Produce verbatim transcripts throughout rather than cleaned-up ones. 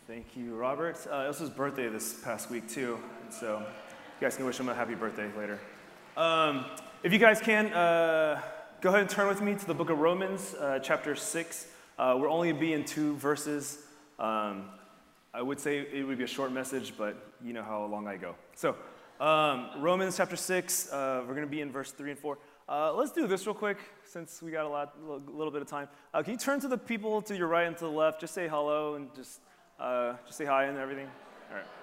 Thank you, Robert. Uh, it was his birthday this past week, too. And so you guys can wish him a happy birthday later. Um, if you guys can, uh, go ahead and turn with me to the book of Romans, uh, chapter six. Uh, we're only be in two verses. Um, I would say it would be a short message, but you know how long I go. So, um, Romans chapter six, uh, we're going to be in verse three and four. Uh, let's do this real quick, since we got a lot, a little bit of time. Uh, can you turn to the people to your right and to the left? Just say hello and just, uh, just say hi and everything. All right.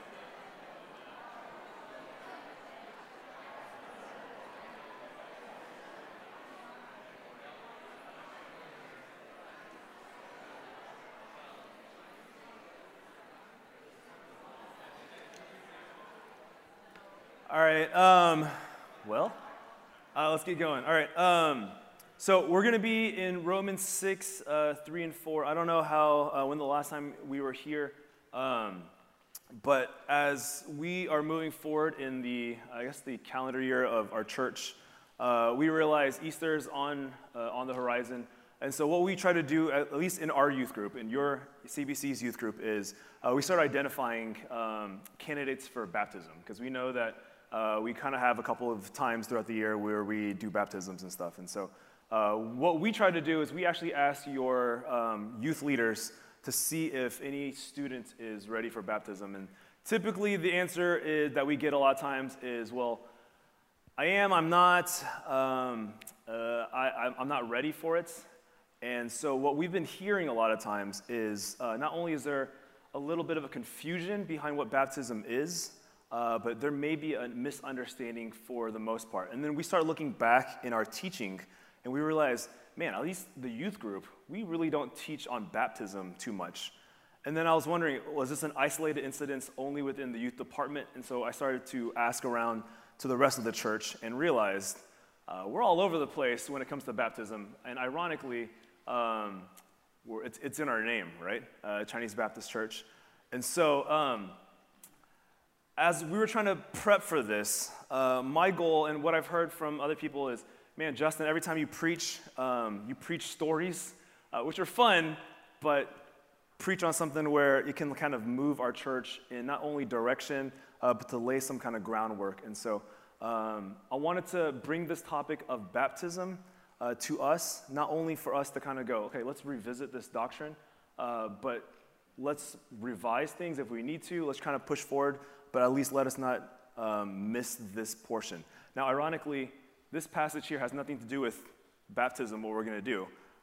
All right. Um, well. Uh, let's get going. All right. Um, so we're going to be in Romans six, uh, three and four. I don't know how, uh, when the last time we were here, um, but as we are moving forward in the, I guess, the calendar year of our church, uh, we realize Easter is on, uh, on the horizon. And so what we try to do, at least in our youth group, in your C B C's youth group, is uh, we start identifying um, candidates for baptism, because we know that Uh, we kind of have a couple of times throughout the year where we do baptisms and stuff. And so uh, what we try to do is we actually ask your um, youth leaders to see if any student is ready for baptism. And typically the answer is, that we get a lot of times is, well, I am, I'm not, um, uh, I, I'm not ready for it. And so what we've been hearing a lot of times is uh, not only is there a little bit of a confusion behind what baptism is, Uh, but there may be a misunderstanding for the most part. And then we start looking back in our teaching, and we realize, man, at least the youth group, we really don't teach on baptism too much. And then I was wondering, was this an isolated incident only within the youth department? And so I started to ask around to the rest of the church and realized uh, we're all over the place when it comes to baptism. And ironically, um, we're, it's, it's in our name, right? Uh, Chinese Baptist Church. And so Um, As we were trying to prep for this, uh, my goal and what I've heard from other people is, man, Justin, every time you preach, um, you preach stories, uh, which are fun, but preach on something where it can kind of move our church in not only direction, uh, but to lay some kind of groundwork. And so um, I wanted to bring this topic of baptism uh, to us, not only for us to kind of go, okay, let's revisit this doctrine, uh, but let's revise things if we need to. Let's kind of push forward, but at least let us not um, miss this portion. Now, ironically, this passage here has nothing to do with baptism, what we're going to do.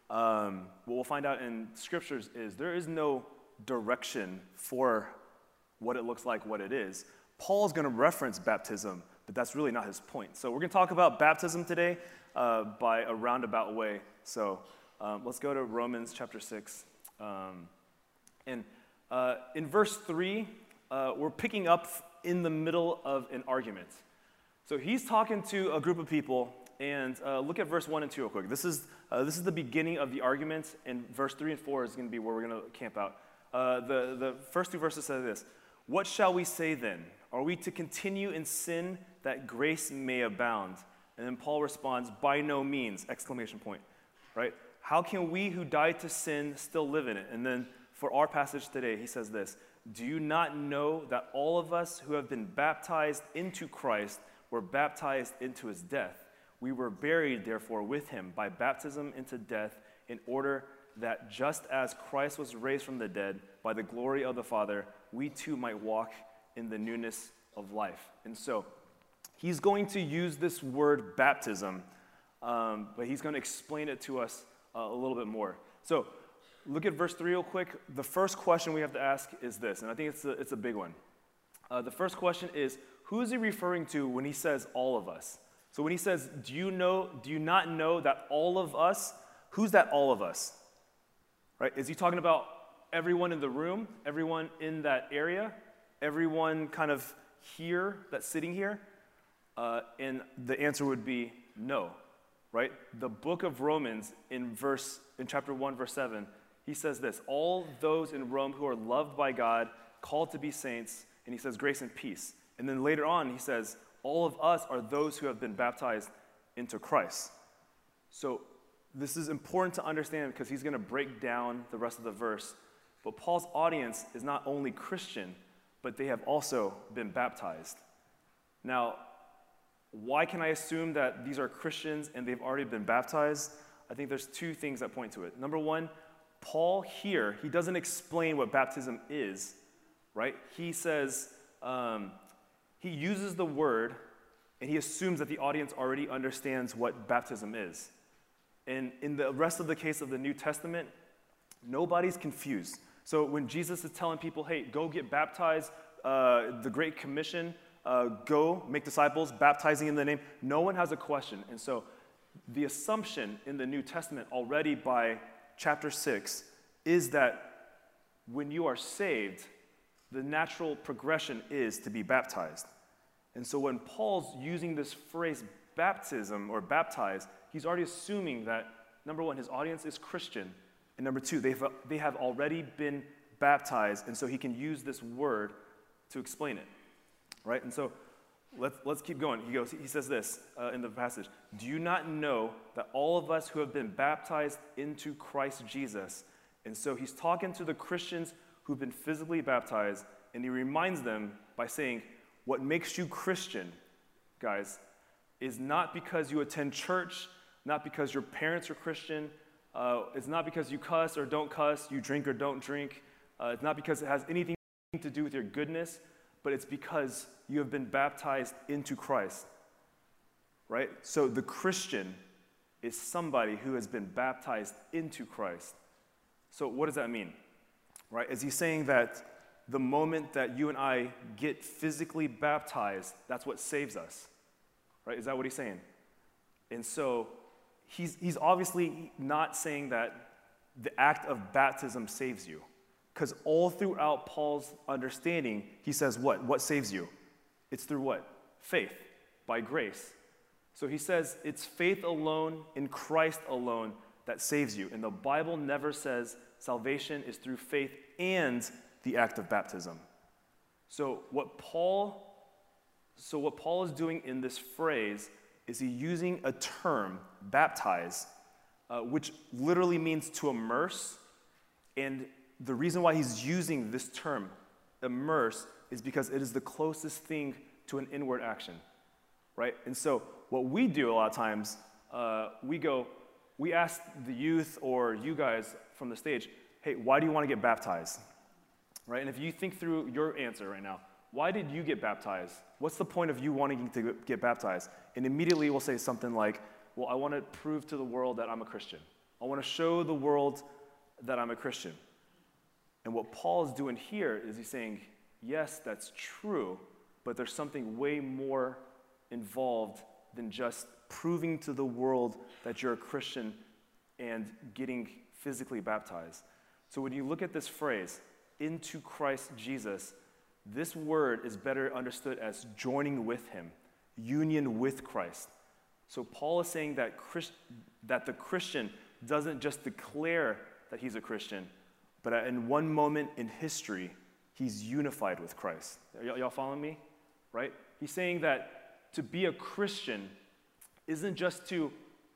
Um, what we'll find out in scriptures is there is no direction for what it looks like, what it is. Paul's going to reference baptism, but that's really not his point. So we're going to talk about baptism today uh, by a roundabout way. So um, let's go to Romans chapter six. Um, and uh, in verse three, Uh, we're picking up in the middle of an argument. So he's talking to a group of people, and uh, look at verse one and two real quick. This is, uh, this is the beginning of the argument, and verse three and four is going to be where we're going to camp out. Uh, the, the first two verses say this: "What shall we say then? Are we to continue in sin that grace may abound?" And then Paul responds, "By no means!" Exclamation point. Right? "How can we who died to sin still live in it?" And then for our passage today, he says this: "Do you not know that all of us who have been baptized into Christ were baptized into his death? We were buried, therefore, with him by baptism into death, in order that just as Christ was raised from the dead by the glory of the Father, we too might walk in the newness of life." And so he's going to use this word baptism, um, but he's going to explain it to us uh, a little bit more. So look at verse three real quick. The first question we have to ask is this, and I think it's a, it's a big one. Uh, the first question is, who is he referring to when he says all of us? So when he says, do you know, do you not know that all of us, who's that all of us? Right? Is he talking about everyone in the room, everyone in that area, everyone kind of here that's sitting here? Uh, and the answer would be no, right? The book of Romans in verse, in chapter one, verse seven, he says this: "All those in Rome who are loved by God, called to be saints," and he says grace and peace. And then later on, he says, "All of us are those who have been baptized into Christ." So this is important to understand because he's going to break down the rest of the verse But Paul's audience is not only Christian, but they have also been baptized. Now, why can I assume that these are Christians and they've already been baptized? I think there's two things that point to it. Number one, Paul here, he doesn't explain what baptism is, right? He says, um, he uses the word and he assumes that the audience already understands what baptism is. And in the rest of the case of the New Testament, nobody's confused. So when Jesus is telling people, hey, go get baptized, uh, the Great Commission, uh, go make disciples, baptizing in the name, no one has a question. And so the assumption in the New Testament already by chapter six is that when you are saved, the natural progression is to be baptized. And so when Paul's using this phrase baptism or baptize, he's already assuming that, number one, his audience is Christian, and number two, they've, they have already been baptized, and so he can use this word to explain it, right? And so let's, let's keep going. He goes, he says this uh, in the passage, do you not know that all of us who have been baptized into Christ Jesus? And so he's talking to the Christians who've been physically baptized, and he reminds them by saying, what makes you Christian, guys, is not because you attend church, not because your parents are Christian, uh, it's not because you cuss or don't cuss, you drink or don't drink, uh, it's not because it has anything to do with your goodness, but it's because you have been baptized into Christ, right? So the Christian is somebody who has been baptized into Christ. So what does that mean, right? Is he saying that the moment that you and I get physically baptized, that's what saves us, right? Is that what he's saying? And so he's, he's obviously not saying that the act of baptism saves you, because all throughout Paul's understanding, he says what? What saves you? It's through what? Faith, by grace. So he says it's faith alone in Christ alone that saves you. And the Bible never says salvation is through faith and the act of baptism. So what Paul, so what Paul is doing in this phrase is he using a term, baptize, uh, which literally means to immerse. And the reason why he's using this term, immerse, is because it is the closest thing to an inward action, right? And so what we do a lot of times, uh, we go, we ask the youth or you guys from the stage, hey, why do you want to get baptized? Right? And if you think through your answer right now, why did you get baptized? What's the point of you wanting to get baptized? And immediately we'll say something like, well, I want to prove to the world that I'm a Christian. I want to show the world that I'm a Christian. And what Paul is doing here is he's saying, yes, that's true, but there's something way more involved than just proving to the world that you're a Christian and getting physically baptized. So when you look at this phrase, into Christ Jesus, this word is better understood as joining with him, union with Christ. So Paul is saying that Christ, that the Christian doesn't just declare that he's a Christian, but in one moment in history, he's unified with Christ. Are y- y'all following me? Right? He's saying that to be a Christian isn't just to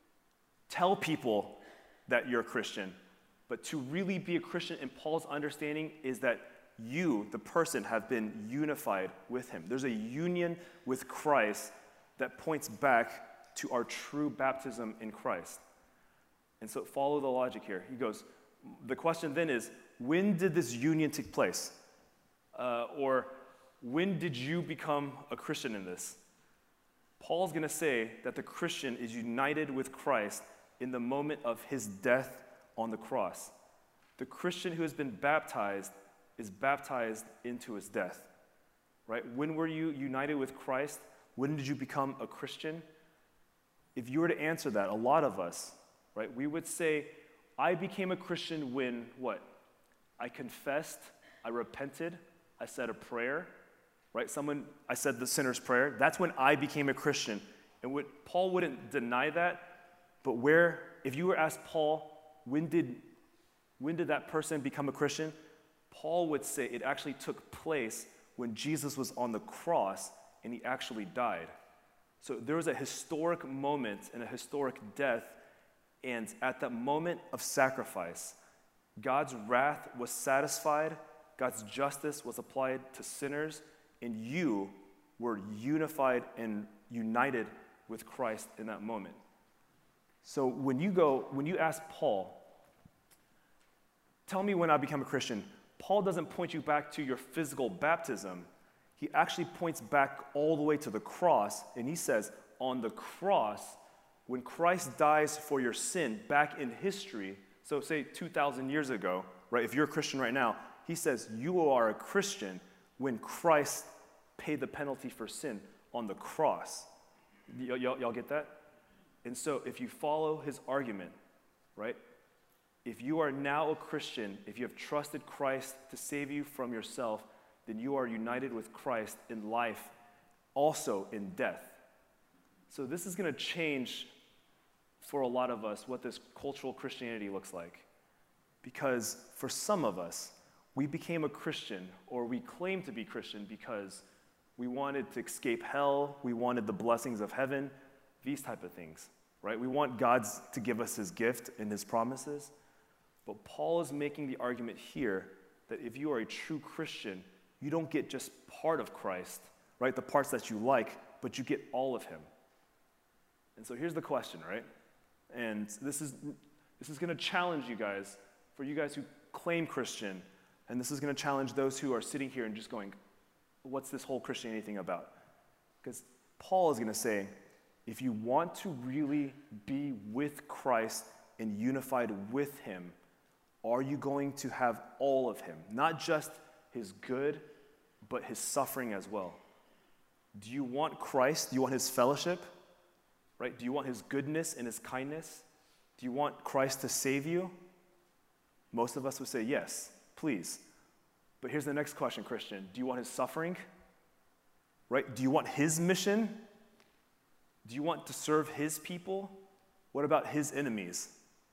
tell people that you're a Christian, but to really be a Christian in Paul's understanding is that you, the person, have been unified with him. There's a union with Christ that points back to our true baptism in Christ. And so follow the logic here. He goes, the question then is, when did this union take place? Uh, or when did you become a Christian in this? Paul's going to say that the Christian is united with Christ in the moment of his death on the cross. The Christian who has been baptized is baptized into his death, right? When were you united with Christ? When did you become a Christian? If you were to answer that, a lot of us, right, we would say, I became a Christian when what? I confessed, I repented, I said a prayer, right? Someone, I said the sinner's prayer. That's when I became a Christian. And what, Paul wouldn't deny that, but where, if you were asked Paul, when did, when did that person become a Christian? Paul would say it actually took place when Jesus was on the cross and he actually died. So there was a historic moment and a historic death, and at that moment of sacrifice, God's wrath was satisfied, God's justice was applied to sinners, and you were unified and united with Christ in that moment. So when you go, when you ask Paul, tell me when I become a Christian, Paul doesn't point you back to your physical baptism. He actually points back all the way to the cross, and he says, on the cross, when Christ dies for your sin back in history, so say two thousand years ago, right, if you're a Christian right now, he says you are a Christian when Christ paid the penalty for sin on the cross. Y- y'all, y'all get that? And so if you follow his argument, right, if you are now a Christian, if you have trusted Christ to save you from yourself, then you are united with Christ in life, also in death. So this is going to change for a lot of us what this cultural Christianity looks like. Because for some of us, we became a Christian, or we claim to be Christian because we wanted to escape hell, we wanted the blessings of heaven, these type of things, right? We want God to give us his gift and his promises. But Paul is making the argument here that if you are a true Christian, you don't get just part of Christ, right? The parts that you like, but you get all of him. And so here's the question, right? And this is this is going to challenge you guys, for you guys who claim Christian, and this is going to challenge those who are sitting here and just going, what's this whole Christianity thing about? Because Paul is going to say, if you want to really be with Christ and unified with him, are you going to have all of him? Not just his good, but his suffering as well. Do you want Christ? Do you want his fellowship? Right? Do you want his goodness and his kindness? Do you want Christ to save you? Most of us would say yes, please. But here's the next question, Christian. Do you want his suffering? Right? Do you want his mission? Do you want to serve his people? What about his enemies?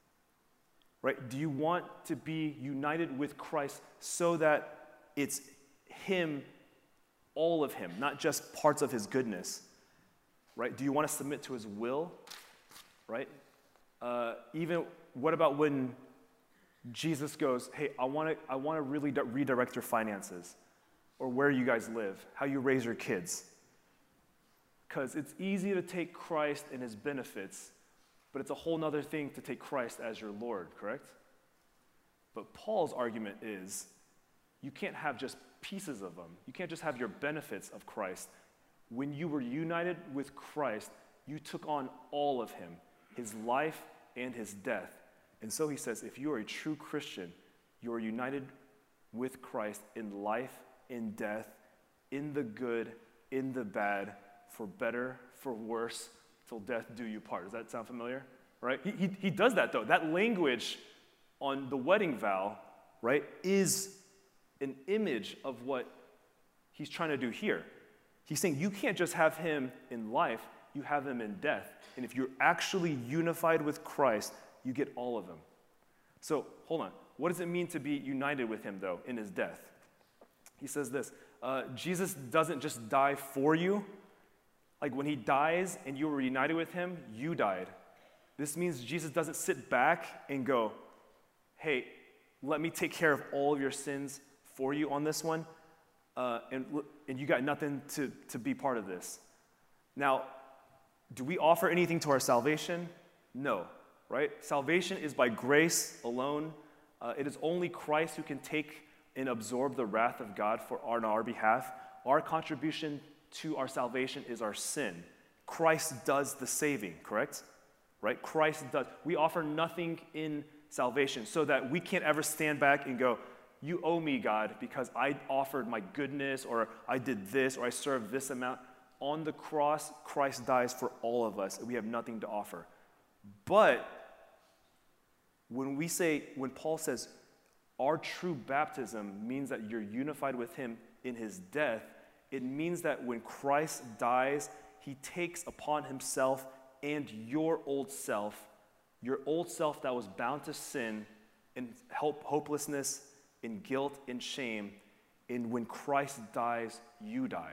Right? Do you want to be united with Christ so that it's him, all of him, not just parts of his goodness? Right? Do you want to submit to his will? Right? Uh, even, what about when Jesus goes, hey, I want to I want to really de- redirect your finances, or where you guys live, how you raise your kids? Because it's easy to take Christ and his benefits, but it's a whole nother thing to take Christ as your Lord, correct? But Paul's argument is, you can't have just pieces of them. You can't just have your benefits of Christ. When you were united with Christ, you took on all of him, his life and his death. And so he says, if you are a true Christian, you are united with Christ in life, in death, in the good, in the bad, for better, for worse, till death do you part. Does that sound familiar? Right? He, he, he does that, though. That language on the wedding vow, right, is an image of what he's trying to do here. He's saying you can't just have him in life, you have him in death. And if you're actually unified with Christ, you get all of him. So, hold on. What does it mean to be united with him, though, in his death? He says this, uh, Jesus doesn't just die for you. Like when he dies and you were united with him, you died. This means Jesus doesn't sit back and go, hey, let me take care of all of your sins for you on this one, uh, and, and you got nothing to, to be part of this. Now, do we offer anything to our salvation? No, right? Salvation is by grace alone. Uh, it is only Christ who can take and absorb the wrath of God for on our behalf. Our contribution to our salvation is our sin. Christ does the saving, correct? Right? Christ does. We offer nothing in salvation so that we can't ever stand back and go, you owe me, God, because I offered my goodness, or I did this, or I served this amount. On the cross, Christ dies for all of us, and we have nothing to offer. But when we say, when Paul says, our true baptism means that you're unified with him in his death, it means that when Christ dies, he takes upon himself and your old self, your old self that was bound to sin and hope, hopelessness, in guilt and shame, and when Christ dies, you die.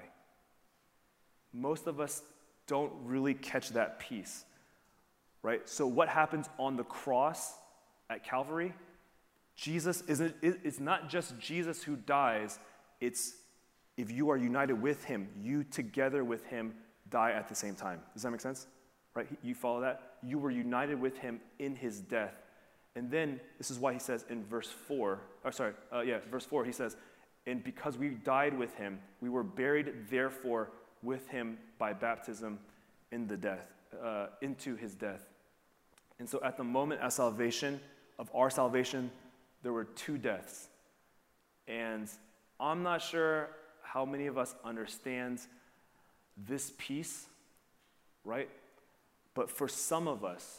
Most of us don't really catch that piece, right? So what happens on the cross at Calvary? Jesus isn't, it's not just Jesus who dies, it's if you are united with him, you together with him die at the same time. Does that make sense? Right? You follow that? You were united with him in his death. And then, this is why he says in verse four, or sorry, uh, yeah, verse four, he says, and because we died with him, we were buried therefore with him by baptism in the death, uh, into his death. And so at the moment of salvation, of our salvation, there were two deaths. And I'm not sure how many of us understand this piece, right? But for some of us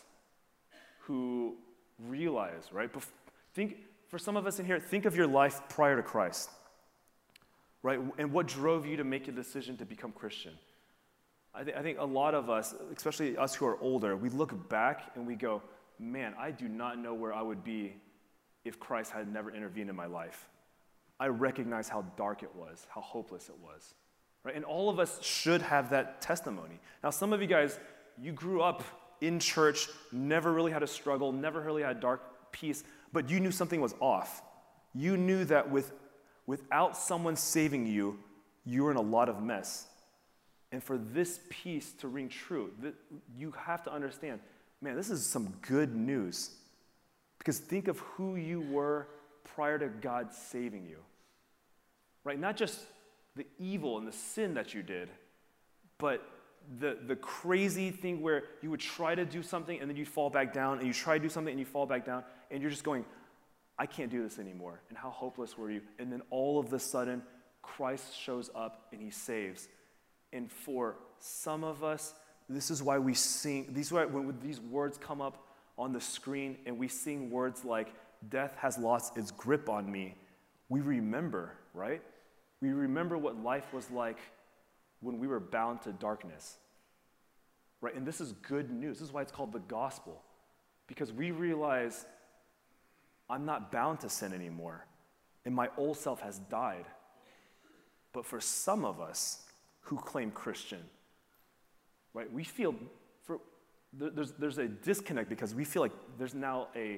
who realize, right? Think, for some of us in here, think of your life prior to Christ, right? And what drove you to make a decision to become Christian? I, th- I think a lot of us, especially us who are older, we look back and we go, man, I do not know where I would be if Christ had never intervened in my life. I recognize how dark it was, how hopeless it was, right? And all of us should have that testimony. Now, some of you guys, you grew up in church, never really had a struggle, never really had dark peace, but you knew something was off. You knew that with, without someone saving you, you were in a lot of mess. And for this piece to ring true, th- you have to understand, man, this is some good news. Because think of who you were prior to God saving you, right? Not just the evil and the sin that you did, but the, the crazy thing where you would try to do something and then you'd fall back down, and you try to do something and you fall back down, and you're just going, I can't do this anymore. And how hopeless were you? And then all of a sudden, Christ shows up and he saves. And for some of us, this is why we sing, these are why when these words come up on the screen and we sing words like, death has lost its grip on me, we remember, right? We remember what life was like when we were bound to darkness, right? And this is good news. This is why it's called the gospel, because we realize I'm not bound to sin anymore, and my old self has died. But for some of us who claim Christian, right, we feel, for there's, there's a disconnect because we feel like there's now a,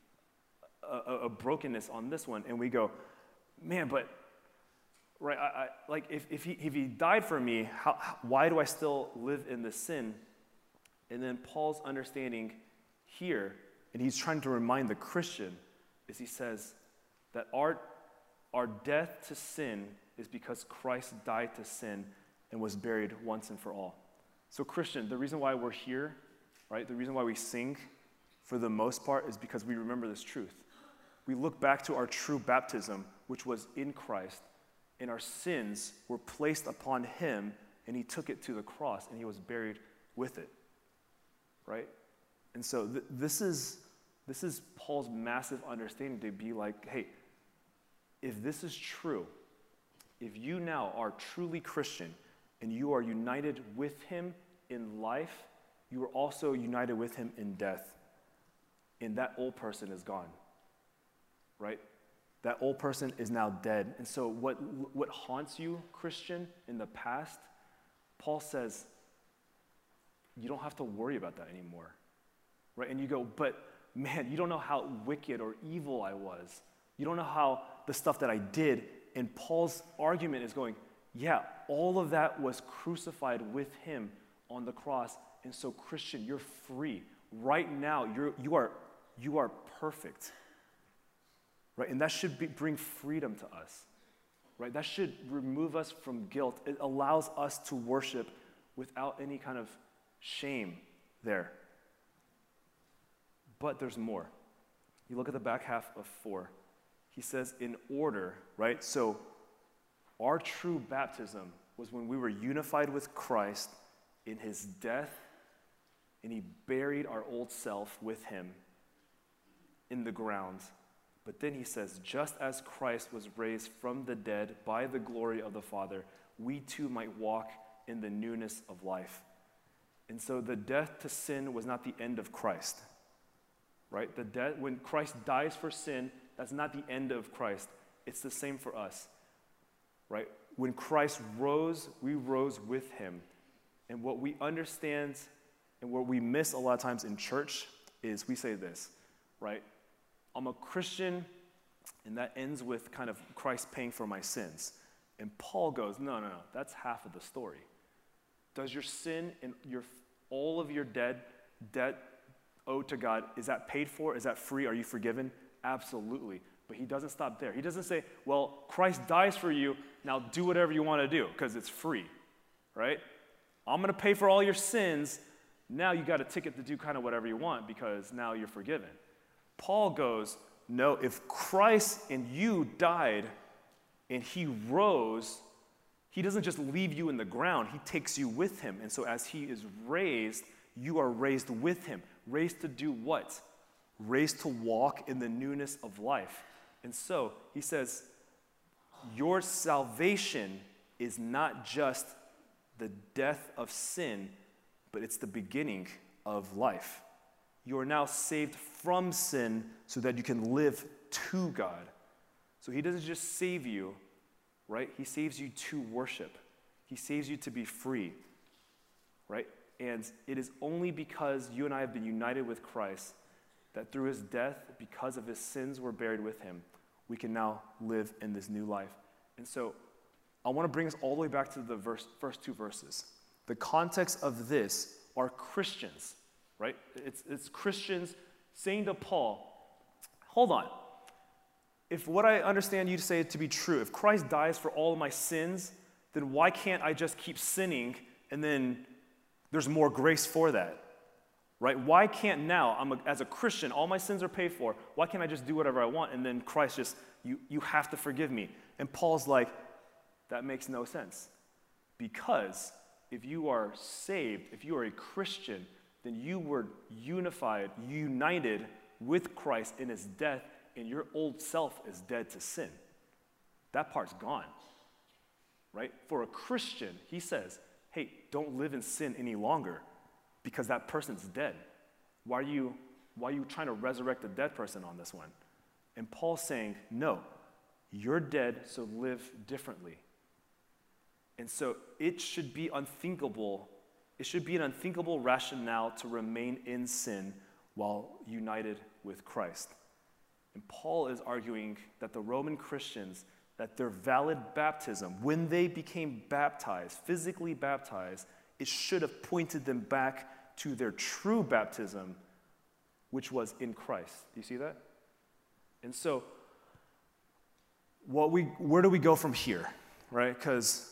a, a brokenness on this one, and we go, man, but right, I, I, like if, if, he, if he died for me, how, how, why do I still live in this sin? And then Paul's understanding here, and he's trying to remind the Christian, is he says that our, our death to sin is because Christ died to sin and was buried once and for all. So Christian, the reason why we're here, right, the reason why we sing for the most part is because we remember this truth. We look back to our true baptism, which was in Christ, and our sins were placed upon him, and he took it to the cross, and he was buried with it, right? And so th- this is this is Paul's massive understanding to be like, hey, if this is true, if you now are truly Christian and you are united with him in life, you are also united with him in death. And that old person is gone, right? That old person is now dead. And so what, what haunts you, Christian, in the past, Paul says, you don't have to worry about that anymore, right? And you go, but man, you don't know how wicked or evil I was. You don't know how the stuff that I did. And Paul's argument is going, yeah, all of that was crucified with him on the cross. And so, Christian, you're free. Right now, you're, you are, you are perfect. Right? And that should be, bring freedom to us. Right? That should remove us from guilt. It allows us to worship without any kind of shame there. But there's more. You look at the back half of four. He says, in order, right? So our true baptism was when we were unified with Christ in his death, and he buried our old self with him in the ground. But then he says, just as Christ was raised from the dead by the glory of the Father, we too might walk in the newness of life. And so the death to sin was not the end of Christ, right? The death, when Christ dies for sin, that's not the end of Christ. It's the same for us, right? When Christ rose, we rose with him. And what we understand and what we miss a lot of times in church is we say this, right? I'm a Christian And that ends with kind of Christ paying for my sins. And Paul goes, no, no, no, that's half of the story. Does your sin and your all of your debt, debt owed to God, is that paid for? Is that free? Are you forgiven? Absolutely. But he doesn't stop there. He doesn't say, well, Christ dies for you, now do whatever you want to do, because it's free, right? I'm going to pay for all your sins. Now you got a ticket to do kind of whatever you want because now you're forgiven. Paul goes, no, if Christ and you died and he rose, he doesn't just leave you in the ground, he takes you with him. And so as he is raised, you are raised with him. Raised to do what? Raised to walk in the newness of life. And so he says, your salvation is not just the death of sin, but it's the beginning of life. You are now saved from sin so that you can live to God. So he doesn't just save you, right? He saves you to worship. He saves you to be free, right? And it is only because you and I have been united with Christ that through his death, because of his sins were buried with him, we can now live in this new life. And so I want to bring us all the way back to the verse, first two verses. The context of this are Christians, right? It's, it's Christians saying to Paul, hold on. If what I understand you to say to be true, if Christ dies for all of my sins, then why can't I just keep sinning and then there's more grace for that, right? Why can't now, I'm a, as a Christian, all my sins are paid for. Why can't I just do whatever I want and then Christ just, you, you have to forgive me? And Paul's like, that makes no sense. Because if you are saved, if you are a Christian, then you were unified, united with Christ in his death, and your old self is dead to sin. That part's gone, right? For a Christian, he says, hey, don't live in sin any longer because that person's dead. Why are you, why are you trying to resurrect a dead person on this one? And Paul's saying, no, you're dead, so live differently. And so it should be unthinkable, it should be an unthinkable rationale to remain in sin while united with Christ. And Paul is arguing that the Roman Christians, that their valid baptism, when they became baptized, physically baptized, it should have pointed them back to their true baptism, which was in Christ. Do you see that? And so, what we, where do we go from here, right? Because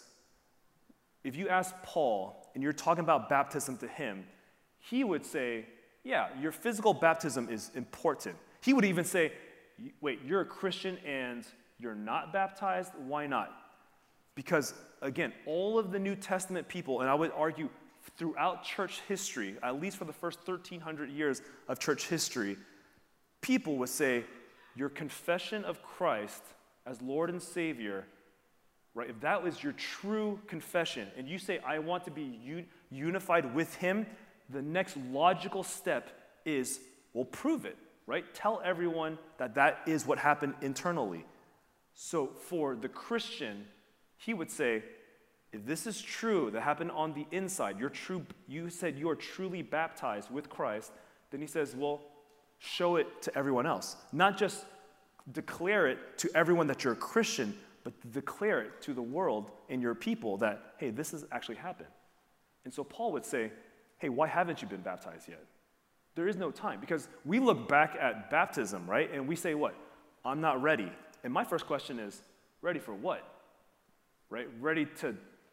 if you ask Paul, and you're talking about baptism to him, he would say, yeah, your physical baptism is important. He would even say, wait, you're a Christian and you're not baptized? Why not? Because, again, all of the New Testament people, and I would argue throughout church history, at least for the first thirteen hundred years of church history, people would say, your confession of Christ as Lord and Savior, right, if that was your true confession, and you say, I want to be un- unified with him, the next logical step is, well, prove it. Right? Tell everyone that that is what happened internally. So for the Christian, he would say, if this is true, that happened on the inside, you're true, you said you are truly baptized with Christ, then he says, well, show it to everyone else. Not just declare it to everyone that you're a Christian, but declare it to the world and your people that, hey, this has actually happened. And so Paul would say, hey, why haven't you been baptized yet? There is no time, because we look back at baptism, right? And we say what? I'm not ready. And my first question is, ready for what? Right? Ready to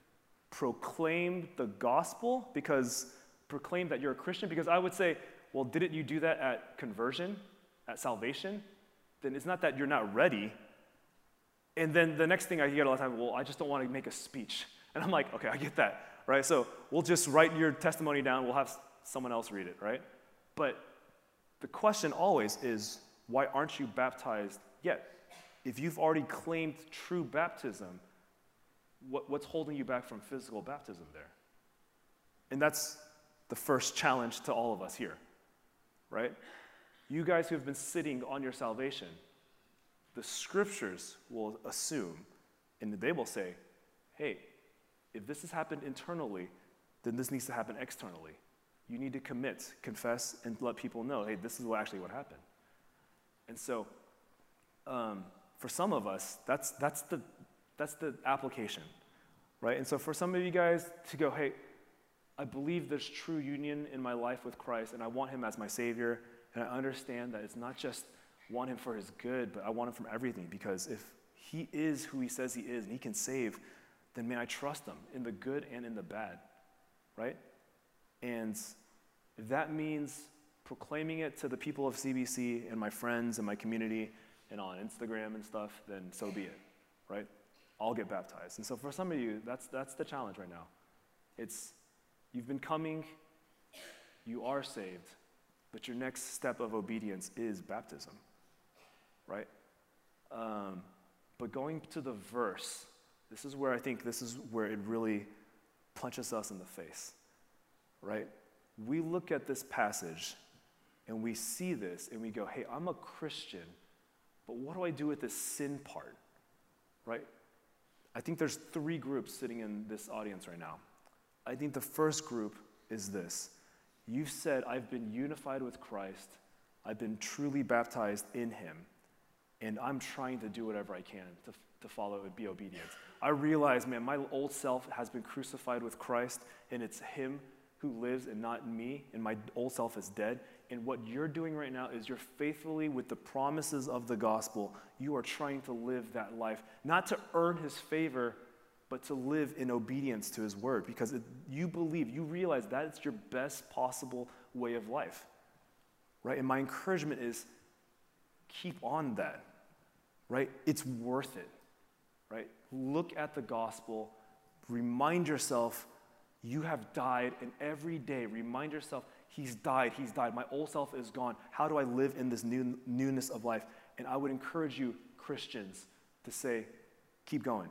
proclaim the gospel? Because proclaim that you're a Christian? Because I would say, well, didn't you do that at conversion, at salvation? Then it's not that you're not ready. And then the next thing I hear a lot of times, well, I just don't want to make a speech. And I'm like, okay, I get that, right? So we'll just write your testimony down. We'll have someone else read it, right? But the question always is, why aren't you baptized yet? If you've already claimed true baptism, what, what's holding you back from physical baptism there? And that's the first challenge to all of us here, right? You guys who have been sitting on your salvation, the scriptures will assume, and they will say, hey, if this has happened internally, then this needs to happen externally. You need to commit, confess, and let people know, hey, this is what actually what happened. And so um, for some of us, that's, that's, the, that's the application, right? And so for some of you guys to go, hey, I believe there's true union in my life with Christ, and I want him as my Savior, and I understand that it's not just want him for his good, but I want him from everything, because if he is who he says he is, and he can save, then man, I trust him in the good and in the bad, right? And if that means proclaiming it to the people of C B C and my friends and my community and on Instagram and stuff, then so be it, right? I'll get baptized. And so for some of you, that's that's the challenge right now. It's, you've been coming, you are saved, but your next step of obedience is baptism, right? Um, but going to the verse, this is where I think this is where it really punches us in the face, right? We look at this passage and we see this and we go, hey, I'm a Christian, but what do I do with this sin part, right? I think there's three groups sitting in this audience right now. I think the first group is this. You've said, I've been unified with Christ, I've been truly baptized in him, and I'm trying to do whatever I can to, to follow and be obedient. I realize, man, my old self has been crucified with Christ, and it's him who lives and not me, and my old self is dead. And what you're doing right now is you're faithfully, with the promises of the gospel, you are trying to live that life, not to earn his favor, but to live in obedience to his word, because it, you believe, you realize that it's your best possible way of life, right? And my encouragement is keep on that, right? It's worth it, right? Look at the gospel, remind yourself you have died, and every day remind yourself, he's died, he's died. My old self is gone. How do I live in this new, newness of life? And I would encourage you, Christians, to say, keep going.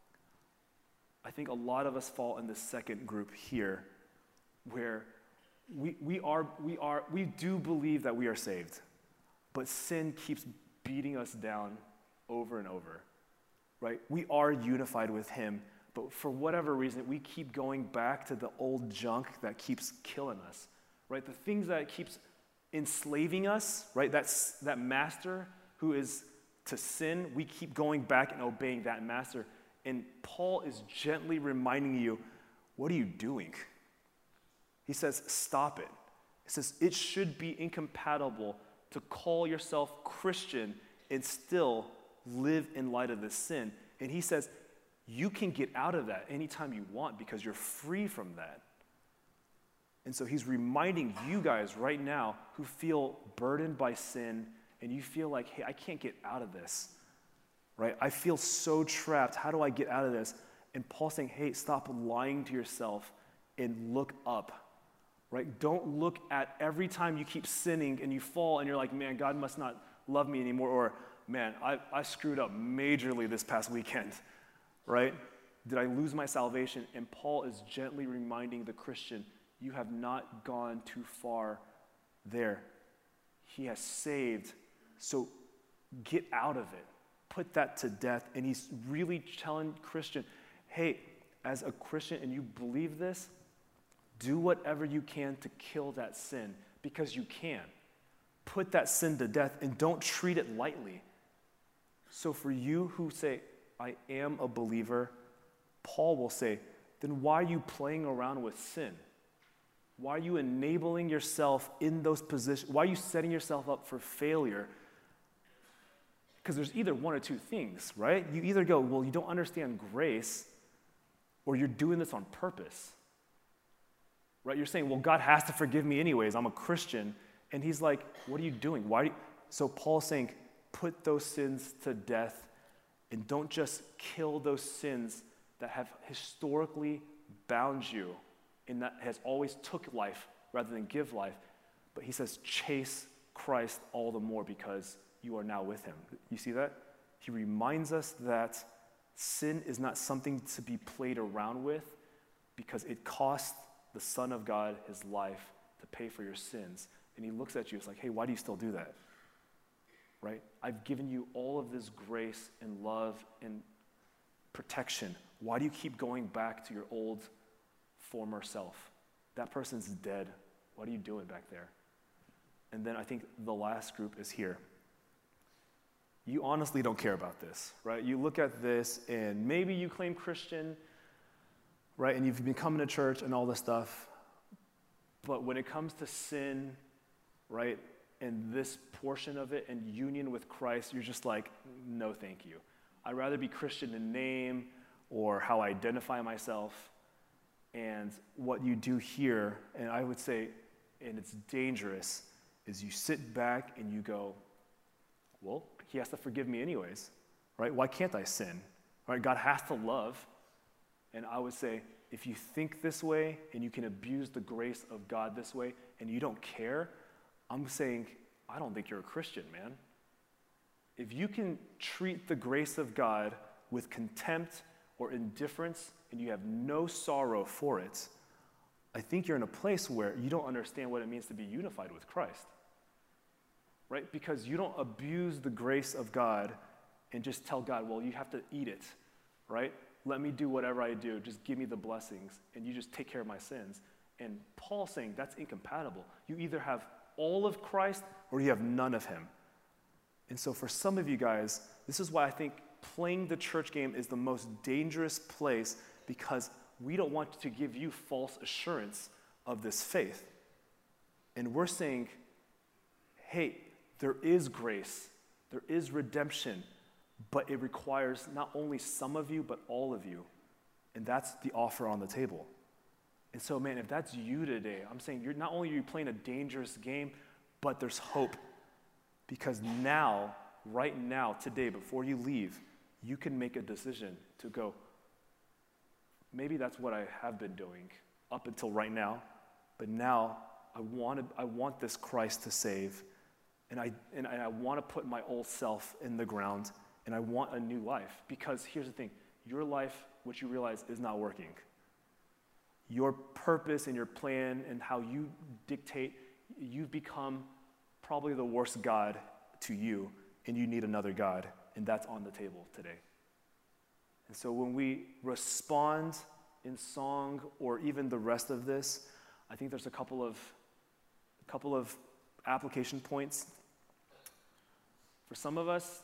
I think a lot of us fall in the second group here, where we, we, are, we, are, we do believe that we are saved, but sin keeps beating us down over and over, right? We are unified with him, but for whatever reason, we keep going back to the old junk that keeps killing us, right? The things that keeps enslaving us, right? That's that master who is to sin, we keep going back and obeying that master. And Paul is gently reminding you, what are you doing? He says, stop it. He says, it should be incompatible to call yourself Christian and still live in light of this sin. And he says, you can get out of that anytime you want because you're free from that. And so he's reminding you guys right now who feel burdened by sin and you feel like, hey, I can't get out of this, right? I feel so trapped. How do I get out of this? And Paul's saying, hey, stop lying to yourself and look up, right? Don't look at every time you keep sinning and you fall and you're like, man, God must not love me anymore, or man, I, I screwed up majorly this past weekend, right? Did I lose my salvation? And Paul is gently reminding the Christian, you have not gone too far there. He has saved, so get out of it. Put that to death. And he's really telling Christian, hey, as a Christian and you believe this, do whatever you can to kill that sin, because you can. Put that sin to death and don't treat it lightly. So for you who say, I am a believer, Paul will say, then why are you playing around with sin? Why are you enabling yourself in those positions? Why are you setting yourself up for failure? Because there's either one or two things, right? You either go, well, you don't understand grace, or you're doing this on purpose, right? You're saying, well, God has to forgive me anyways. I'm a Christian. And he's like, what are you doing? Why? Do you? So Paul's saying, put those sins to death, and don't just kill those sins that have historically bound you and that has always took life rather than give life. But he says, chase Christ all the more because you are now with him. You see that? He reminds us that sin is not something to be played around with because it cost the Son of God his life to pay for your sins. And he looks at you, it's like, hey, why do you still do that? Right? I've given you all of this grace and love and protection. Why do you keep going back to your old former self? That person's dead. What are you doing back there? And then I think the last group is here. you honestly don't care about this, right? You look at this and maybe you claim Christian, right? And you've been coming to church and all this stuff. But when it comes to sin, right, and this portion of it and union with Christ, you're just like, no, thank you. I'd rather be Christian in name or how I identify myself. And what you do here, and I would say, and it's dangerous, is you sit back and you go, well, he has to forgive me anyways, right? Why can't I sin? Right? God has to love. And I would say, if you think this way and you can abuse the grace of God this way and you don't care, I'm saying, I don't think you're a Christian, man. If you can treat the grace of God with contempt or indifference and you have no sorrow for it, I think you're in a place where you don't understand what it means to be unified with Christ, right? Because you don't abuse the grace of God and just tell God, well, you have to eat it, right? Let me do whatever I do. Just give me the blessings, and you just take care of my sins. And Paul's saying that's incompatible. You either have all of Christ or you have none of him. And so for some of you guys, this is why I think playing the church game is the most dangerous place, because we don't want to give you false assurance of this faith. And we're saying, hey, there is grace, there is redemption, but it requires not only some of you, but all of you. And that's the offer on the table. And so, man, if that's you today, I'm saying you're not only are you playing a dangerous game, but there's hope. Because now, right now, today, before you leave, you can make a decision to go, maybe that's what I have been doing up until right now, but now I want to, I want this Christ to save, and I, and I want to put my old self in the ground, and I want a new life. Because here's the thing, your life, what you realize, is not working. Your purpose and your plan and how you dictate, you've become probably the worst God to you, and you need another God, and that's on the table today. And so when we respond in song or even the rest of this, I think there's a couple of, a couple of application points. For some of us,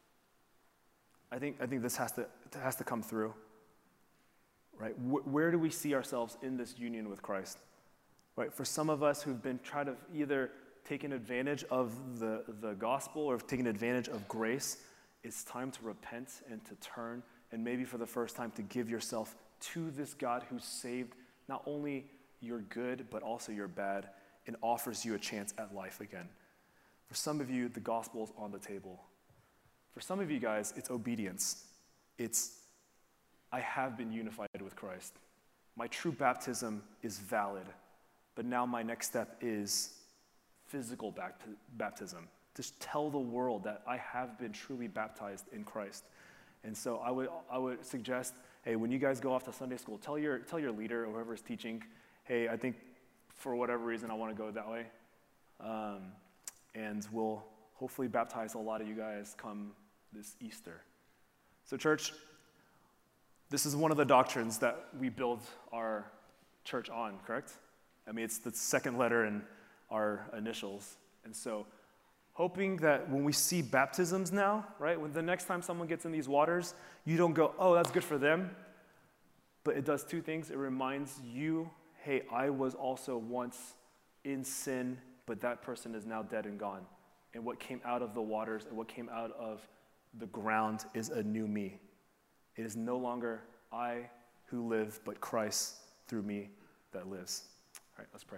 I think, I think this has to, has to come through, right? Wh- where do we see ourselves in this union with Christ, right? For some of us who've been trying to either taken advantage of the, the gospel or have taken advantage of grace, it's time to repent and to turn, and maybe for the first time to give yourself to this God who saved not only your good, but also your bad, and offers you a chance at life again. For some of you, the gospel is on the table. For some of you guys, it's obedience. It's, I have been unified with Christ. My true baptism is valid, but now my next step is physical bapti- baptism. Just tell the world that I have been truly baptized in Christ. And so I would I would suggest, hey, when you guys go off to Sunday school, tell your tell your leader or whoever is teaching, hey, I think for whatever reason I want to go that way. Um, and we'll hopefully baptize a lot of you guys come this Easter. So church, this is one of the doctrines that we build our church on, correct? I mean, it's the second letter in our initials. And so hoping that when we see baptisms now, right, when the next time someone gets in these waters, you don't go, oh, that's good for them. But it does two things. It reminds you, hey, I was also once in sin, but that person is now dead and gone. And what came out of the waters and what came out of the ground is a new me. It is no longer I who live, but Christ through me that lives. All right, let's pray.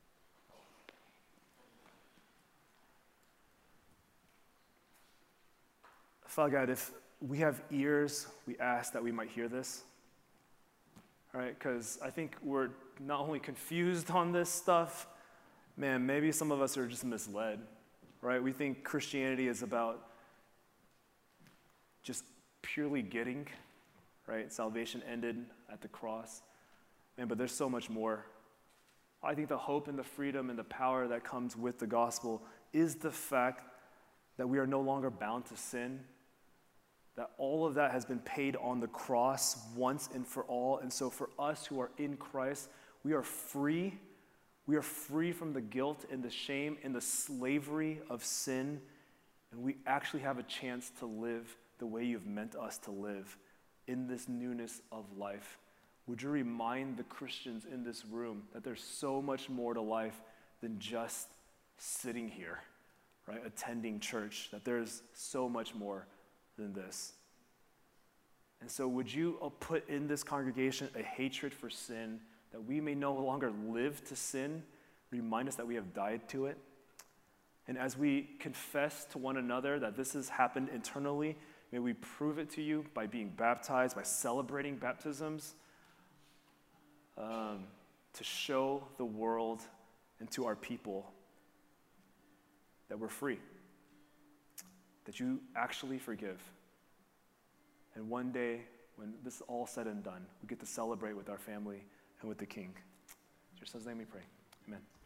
Father God, if we have ears, we ask that we might hear this. All right, because I think we're not only confused on this stuff, man, maybe some of us are just misled, right? We think Christianity is about just purely getting, right? Salvation ended at the cross. Man, but there's so much more. I think the hope and the freedom and the power that comes with the gospel is the fact that we are no longer bound to sin, that all of that has been paid on the cross once and for all. And so for us who are in Christ, we are free. We are free from the guilt and the shame and the slavery of sin. and we actually have a chance to live the way you've meant us to live in this newness of life. Would you remind the Christians in this room that there's so much more to life than just sitting here, right, attending church, that there's so much more than this. And so would you put in this congregation a hatred for sin, that we may no longer live to sin, remind us that we have died to it? And as we confess to one another that this has happened internally, may we prove it to you by being baptized, by celebrating baptisms, um, to show the world and to our people that we're free, that you actually forgive. And one day, when this is all said and done, we get to celebrate with our family and with the King. In your son's name we pray. Amen.